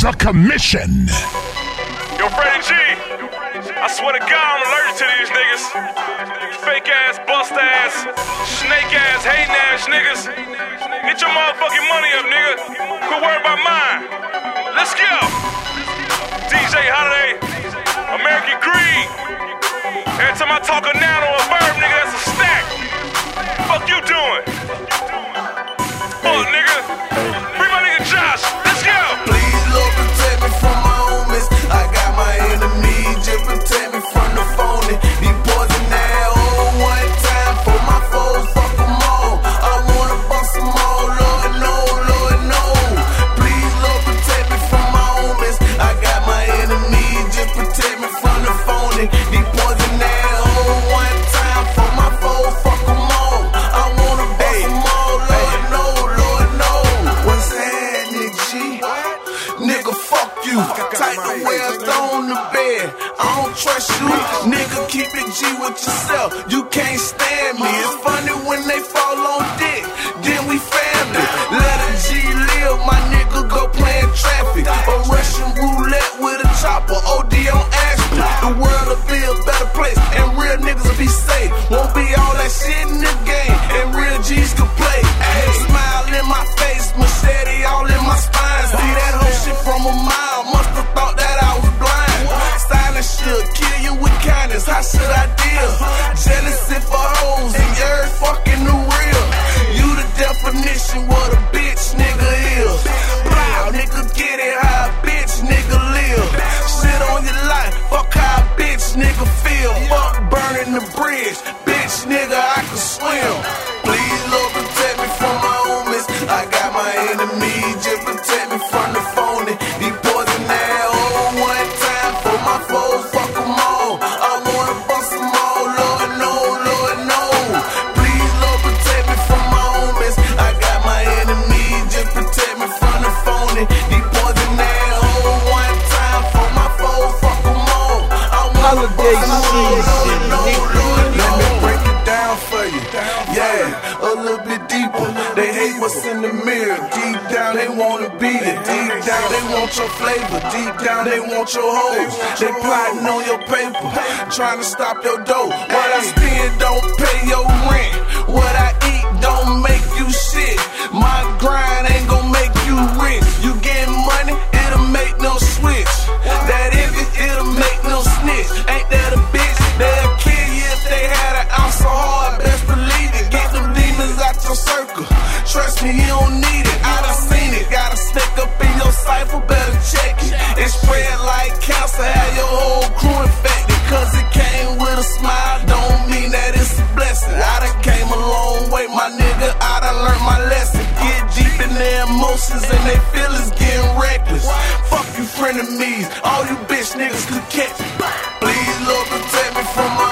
a commission. Yo, Freddie G, I swear to God I'm allergic to these niggas. Fake ass, bust ass, snake ass, hating ass niggas. Get your motherfucking money up, nigga. Quit worrying about mine. Let's go. DJ Holiday, American Greed. Every time I talk a noun or a verb, nigga, that's a stack. Fuck you doing? Fuck, nigga. Bring my nigga Josh. Let's go. Please, Lord, protect me from my homies. I got my enemies, just protect me from the phony. These poison that one time for my foes, fuck them all. I wanna bust them all, Lord, no, Lord, no. Please, Lord, protect me from my homies. I got my enemies, just protect me from the phony. These poison that one time for my foes, fuck them all. I wanna bust them all, Lord, no, Lord, no. What's that, nigga G? Nigga, fuck you. Tight the way I thrown the bed. I don't trust you. Nigga, keep it G with yourself. You can't stand me. It's funny when they fall on dick. Then we family. Let a G live, my nigga go playing traffic. Or Russian roulette with a chopper. OD on Ashton. The world will be a better place. And real niggas will be safe. Won't be all that shit in the game. And real G's can play. Ay, smile in my face. Machete all in my spine. See that whole shit from a mile. Must have thought that I was blind. Silence should kill you with kindness. How should I deal? Jealousy for hoes and you're fucking the real. You the definition what a bitch nigga is. Blah, nigga get it how a bitch nigga live. Shit on your life, fuck how a bitch nigga feel. Fuck burning the bridge, bitch nigga I can swim. Please Lord protect me from my homies. I got my enemies, just protect me from the phony. These poison that one time for my foes, fuck them all. I wanna bust them all, Lord, no, Lord, no. Please Lord protect me from my homies. I got my enemies, just protect me from the phony. These poison that one time for my foes, fuck them all. I wanna bust them all, Lord, no, Lord, no. Let me break it down for you. Yeah, a little bit deeper. They hate what's in the mirror. Deep down they wanna be it. Deep down they want your flavor. Deep down they want your hoes. They plotting on your paper, trying to stop your dough. What I spend don't pay your rent. What I eat don't make you shit. My grind ain't gon' make you rich. You getting money, it'll make no switch. That it'll make no snitch. Ain't that a bitch? They'll kill you if they had an ounce of heart. Best believe it. Get them demons out your circle. Trust me, you don't need it. I done seen it. Got a snake up in your cipher, better check it. It spread like cancer, have your whole crew infected. Cause it came with a smile, don't mean that it's a blessing. I done came a long way, my nigga. I done learned my lesson. Get deep in their emotions and they feelings getting reckless. Fuck you frenemies, all you bitch niggas could catch me. Please Lord protect me from my